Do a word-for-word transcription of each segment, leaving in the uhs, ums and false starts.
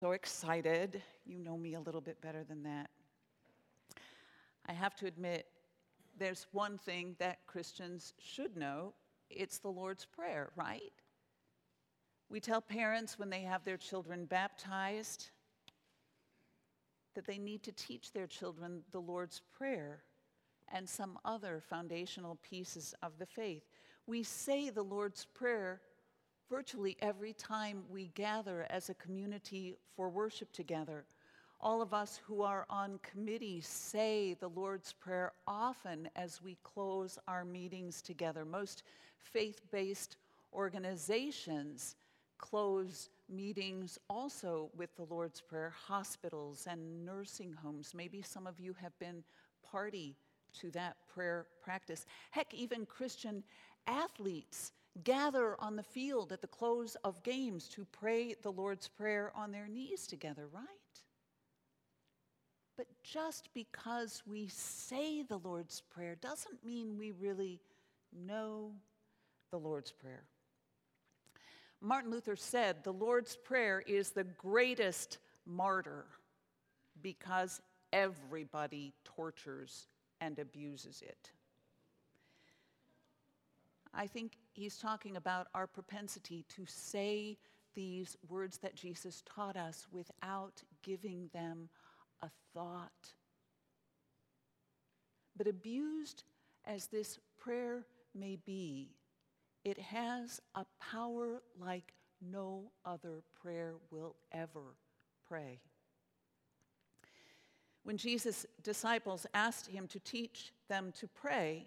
So excited. You know me a little bit better than that. I have to admit, there's one thing that Christians should know. It's the Lord's Prayer, right? We tell parents when they have their children baptized that they need to teach their children the Lord's Prayer and some other foundational pieces of the faith. We say the Lord's Prayer virtually every time we gather as a community for worship together. All of us who are on committees say the Lord's Prayer often as we close our meetings together. Most faith-based organizations close meetings also with the Lord's Prayer. Hospitals and nursing homes. Maybe some of you have been party to that prayer practice. Heck, even Christian athletes gather on the field at the close of games to pray the Lord's Prayer on their knees together, right? But just because we say the Lord's Prayer doesn't mean we really know the Lord's Prayer. Martin Luther said the Lord's Prayer is the greatest martyr because everybody tortures and abuses it. I think he's talking about our propensity to say these words that Jesus taught us without giving them a thought. But abused as this prayer may be, it has a power like no other prayer will ever pray. When Jesus' disciples asked him to teach them to pray,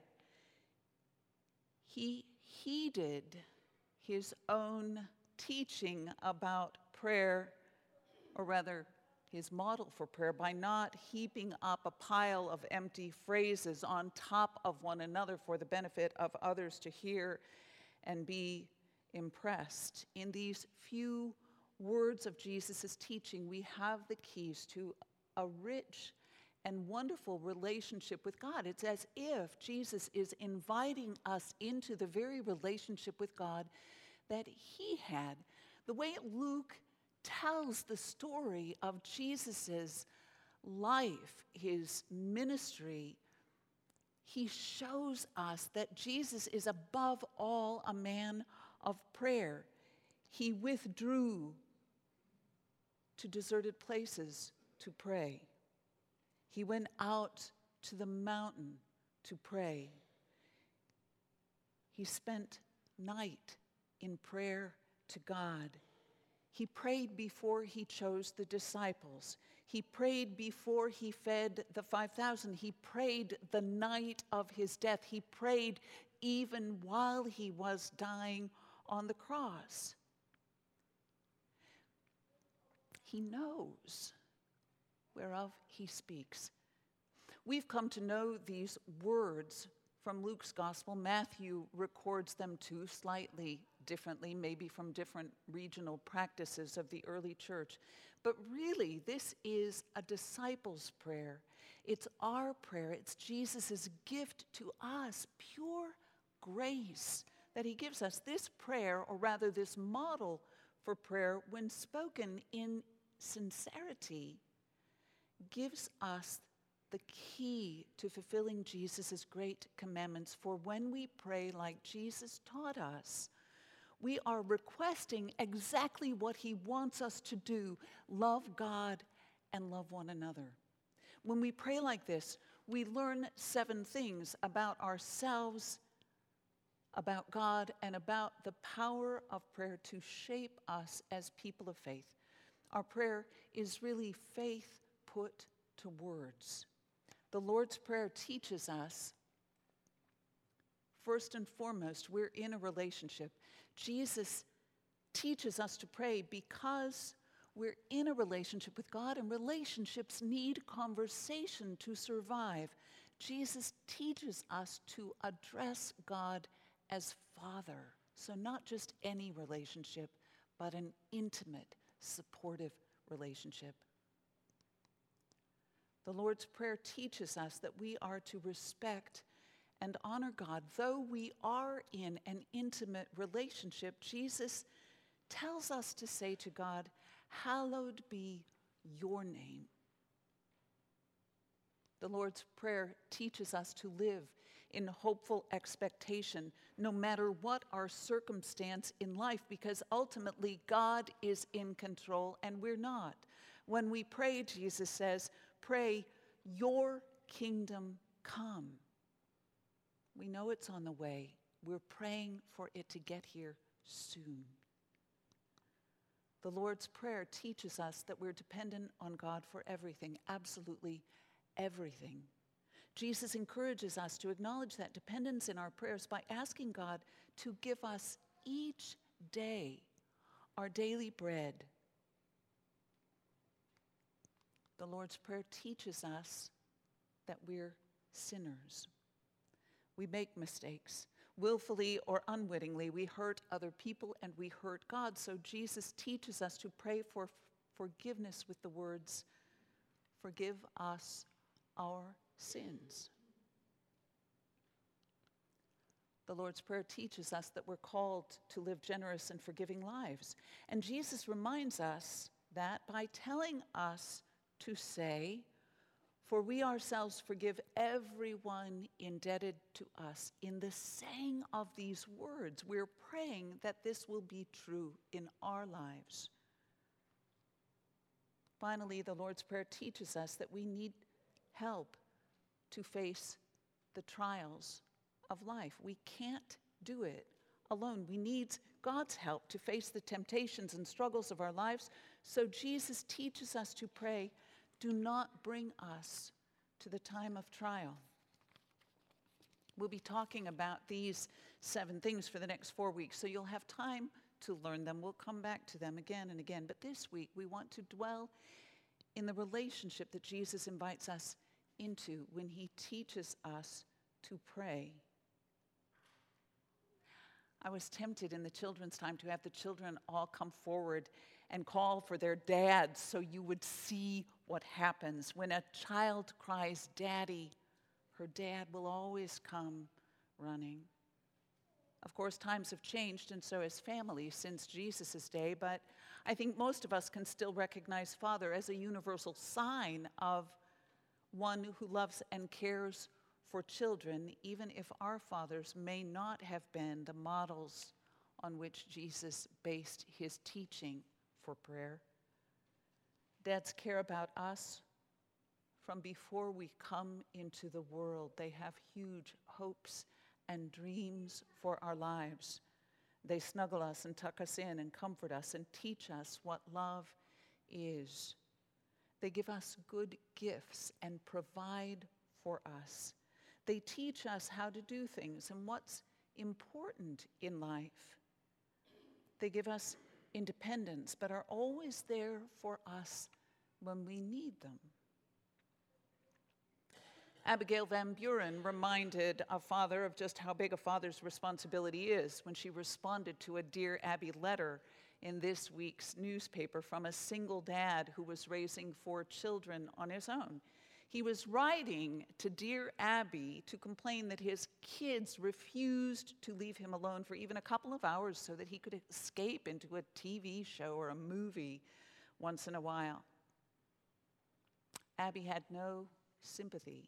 he heeded his own teaching about prayer, or rather his model for prayer, by not heaping up a pile of empty phrases on top of one another for the benefit of others to hear and be impressed. In these few words of Jesus' teaching, we have the keys to a rich and wonderful relationship with God. It's as if Jesus is inviting us into the very relationship with God that he had. The way Luke tells the story of Jesus' life, his ministry, he shows us that Jesus is above all a man of prayer. He withdrew to deserted places to pray. He went out to the mountain to pray. He spent night in prayer to God. He prayed before he chose the disciples. He prayed before he fed the five thousand. He prayed the night of his death. He prayed even while he was dying on the cross. He knows whereof he speaks. We've come to know these words from Luke's gospel. Matthew records them too, slightly differently, maybe from different regional practices of the early church. But really, this is a disciples' prayer. It's our prayer. It's Jesus' gift to us, pure grace that he gives us. This prayer, or rather this model for prayer, when spoken in sincerity, gives us the key to fulfilling Jesus' great commandments. For when we pray like Jesus taught us, we are requesting exactly what he wants us to do: love God and love one another. When we pray like this, we learn seven things about ourselves, about God, and about the power of prayer to shape us as people of faith. Our prayer is really faith put to words. The Lord's Prayer teaches us, first and foremost, we're in a relationship. Jesus teaches us to pray because we're in a relationship with God, and relationships need conversation to survive. Jesus teaches us to address God as Father. So not just any relationship, but an intimate, supportive relationship. The Lord's Prayer teaches us that we are to respect and honor God. Though we are in an intimate relationship, Jesus tells us to say to God, hallowed be your name. The Lord's Prayer teaches us to live in hopeful expectation, no matter what our circumstance in life, because ultimately God is in control and we're not. When we pray, Jesus says, pray, your kingdom come. We know it's on the way. We're praying for it to get here soon. The Lord's Prayer teaches us that we're dependent on God for everything, absolutely everything. Jesus encourages us to acknowledge that dependence in our prayers by asking God to give us each day our daily bread. The Lord's Prayer teaches us that we're sinners. We make mistakes. Willfully or unwittingly, we hurt other people and we hurt God. So Jesus teaches us to pray for forgiveness with the words, forgive us our sins. The Lord's Prayer teaches us that we're called to live generous and forgiving lives. And Jesus reminds us that by telling us to say, for we ourselves forgive everyone indebted to us. In the saying of these words, we're praying that this will be true in our lives. Finally, the Lord's Prayer teaches us that we need help to face the trials of life. We can't do it alone. We need God's help to face the temptations and struggles of our lives. So Jesus teaches us to pray, do not bring us to the time of trial. We'll be talking about these seven things for the next four weeks, so you'll have time to learn them. We'll come back to them again and again. But this week, we want to dwell in the relationship that Jesus invites us into when he teaches us to pray. I was tempted in the children's time to have the children all come forward and call for their dads so you would see what happens. When a child cries, "Daddy," her dad will always come running. Of course, times have changed, and so has family since Jesus' day, but I think most of us can still recognize father as a universal sign of one who loves and cares for children, even if our fathers may not have been the models on which Jesus based his teaching for prayer. Dads care about us from before we come into the world. They have huge hopes and dreams for our lives. They snuggle us and tuck us in and comfort us and teach us what love is. They give us good gifts and provide for us. They teach us how to do things and what's important in life. They give us independence, but are always there for us when we need them. Abigail Van Buren reminded a father of just how big a father's responsibility is when she responded to a Dear Abby letter in this week's newspaper from a single dad who was raising four children on his own. He was writing to Dear Abby to complain that his kids refused to leave him alone for even a couple of hours so that he could escape into a T V show or a movie once in a while. Abby had no sympathy.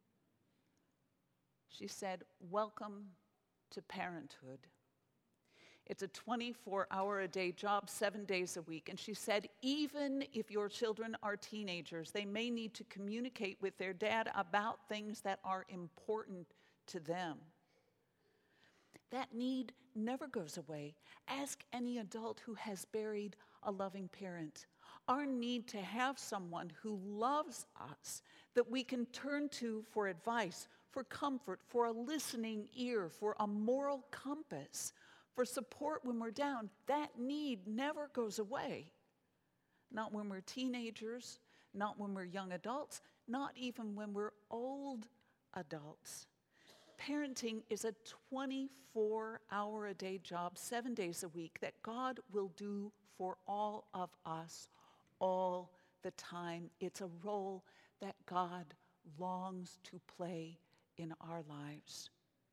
She said, "Welcome to parenthood. It's a twenty-four hour a day job, seven days a week." And she said, even if your children are teenagers, they may need to communicate with their dad about things that are important to them. That need never goes away. Ask any adult who has buried a loving parent. Our need to have someone who loves us, that we can turn to for advice, for comfort, for a listening ear, for a moral compass, for support when we're down, that need never goes away. Not when we're teenagers, not when we're young adults, not even when we're old adults. Parenting is a twenty-four hour a day job, seven days a week, that God will do for all of us all the time. It's a role that God longs to play in our lives.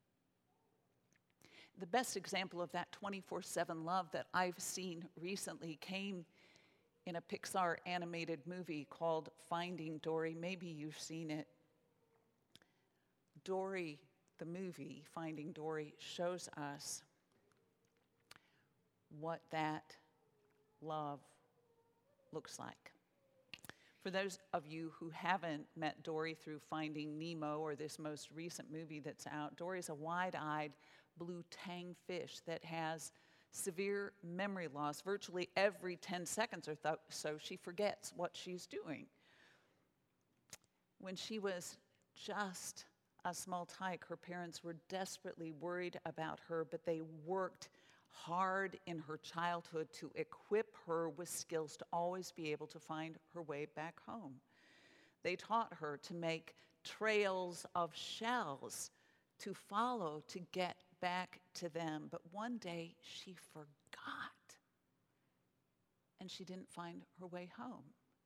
The best example of that twenty-four seven love that I've seen recently came in a Pixar animated movie called Finding Dory. Maybe you've seen it. Dory, the movie, Finding Dory, shows us what that love looks like. For those of you who haven't met Dory through Finding Nemo or this most recent movie that's out, Dory's a wide-eyed blue tang fish that has severe memory loss. Virtually every ten seconds or th- so she forgets what she's doing. When she was just a small tyke, her parents were desperately worried about her, but they worked hard in her childhood to equip her with skills to always be able to find her way back home. They taught her to make trails of shells to follow to get back to them. But one day she forgot, and she didn't find her way home.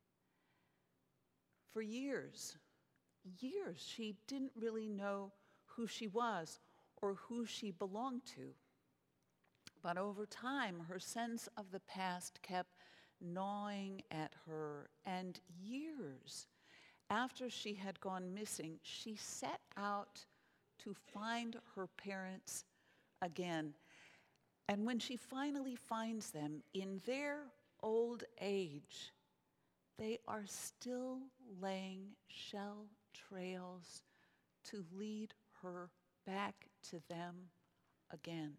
For years, years, she didn't really know who she was or who she belonged to. But over time, her sense of the past kept gnawing at her, and years after she had gone missing, she set out to find her parents again. And when she finally finds them in their old age, they are still laying shell trails to lead her back to them again.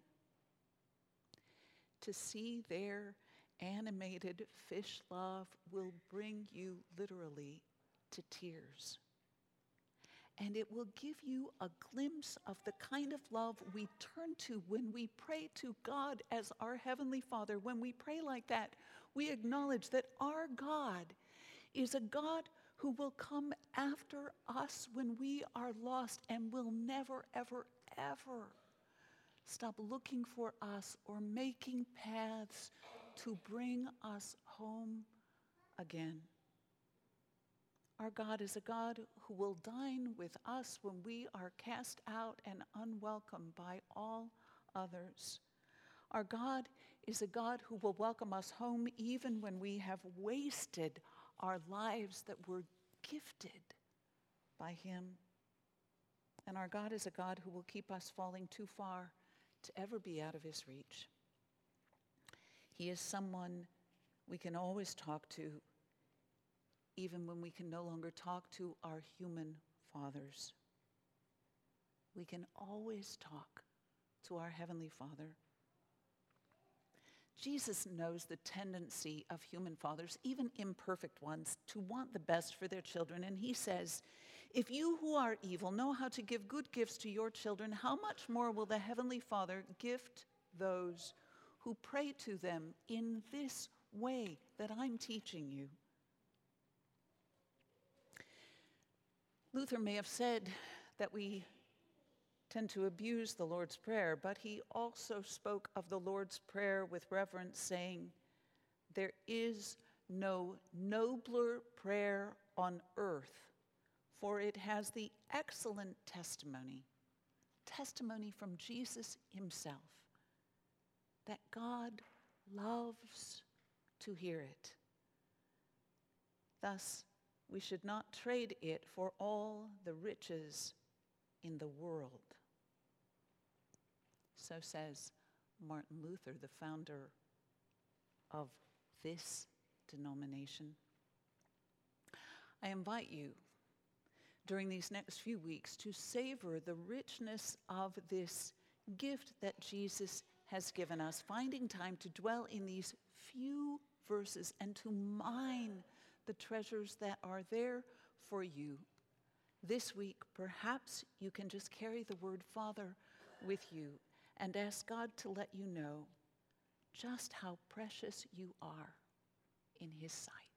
To see their animated fish love will bring you literally to tears. And it will give you a glimpse of the kind of love we turn to when we pray to God as our Heavenly Father. When we pray like that, we acknowledge that our God is a God who will come after us when we are lost and will never, ever, ever stop looking for us or making paths to bring us home again. Our God is a God who will dine with us when we are cast out and unwelcome by all others. Our God is a God who will welcome us home even when we have wasted our lives that were gifted by Him. And our God is a God who will keep us falling too far to ever be out of His reach. He is someone we can always talk to, even when we can no longer talk to our human fathers. We can always talk to our Heavenly Father. Jesus knows the tendency of human fathers, even imperfect ones, to want the best for their children. And He says, if you who are evil know how to give good gifts to your children, how much more will the Heavenly Father gift those who pray to them in this way that I'm teaching you? Luther may have said that we tend to abuse the Lord's Prayer, but he also spoke of the Lord's Prayer with reverence, saying, there is no nobler prayer on earth, for it has the excellent testimony, testimony from Jesus Himself, that God loves to hear it. Thus, we should not trade it for all the riches in the world. So says Martin Luther, the founder of this denomination. I invite you during these next few weeks to savor the richness of this gift that Jesus has given us, finding time to dwell in these few verses and to mine the treasures that are there for you. This week, perhaps you can just carry the word Father with you and ask God to let you know just how precious you are in His sight.